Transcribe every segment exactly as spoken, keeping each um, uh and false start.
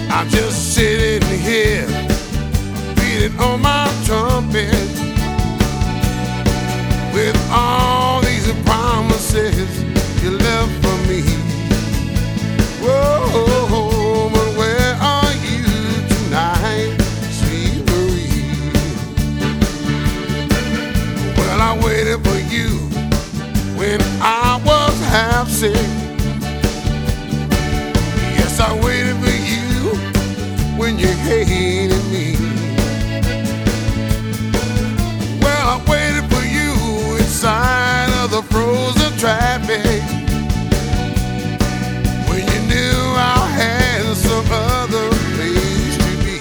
I'm just sitting here, beating on my trumpet, with all these promises you left for me. Whoa, but where are you tonight, sweet Marie? Well, I waited for you when I was half sick. Yes, I waited for you when you hated me. Well, I waited for you inside of the frozen traffic, when you knew I had some other place to be.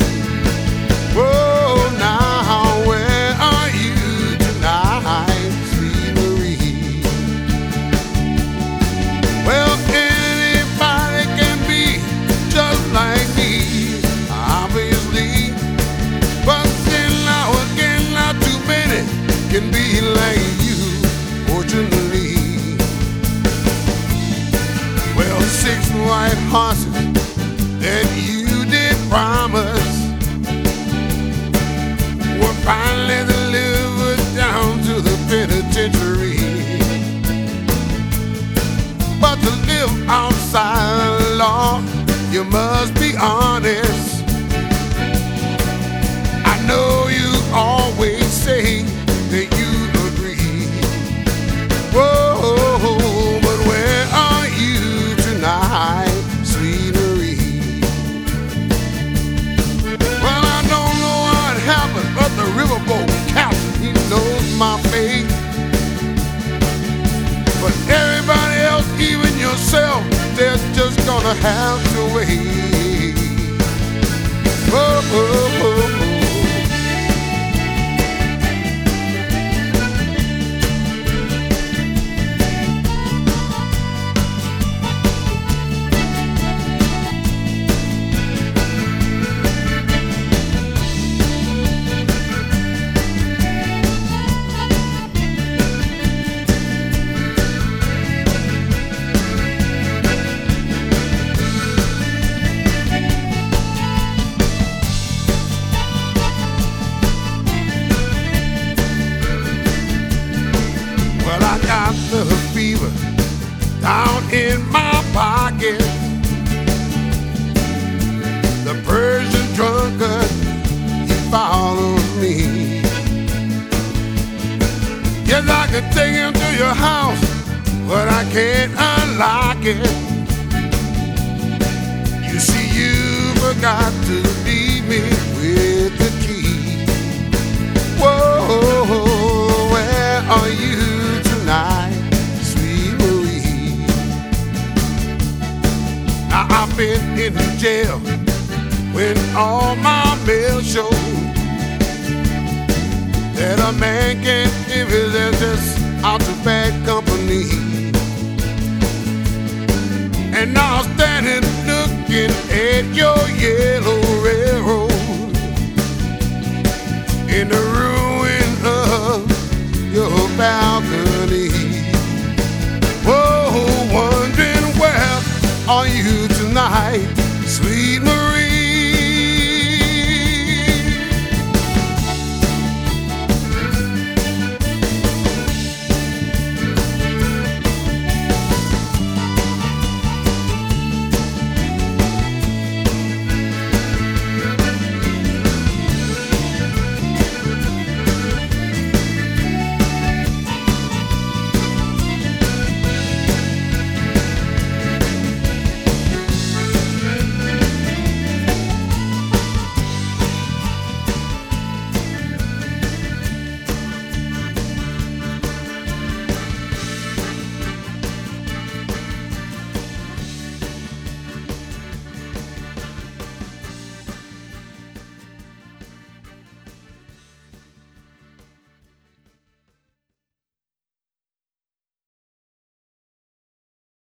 Whoa, now where are you tonight, sweet Marie? Well, anybody can be just like me, obviously, but then now again, not too many can be like you, fortunately. Well, six white horses that you did promise were finally delivered down to the penitentiary. But to live outside the law, you must be honest. I know you always say that you agree. Whoa, but where are you tonight, sweet Marie? Well, I don't know what happened, but the riverboat captain, he knows my fate. But everybody else, even yourself, they're just gonna have to wait. Whoa, whoa, whoa, whoa. The fever down in my pocket, the Persian drunkard, he follows me. Yes, I can take him to your house, but I can't unlock it. You see, you forgot to leave me with the key. Whoa, where are you tonight, sweet Marie? Now, I've been in jail when all my mail showed that a man can't give his address out to bad company. And now I'm standing looking at your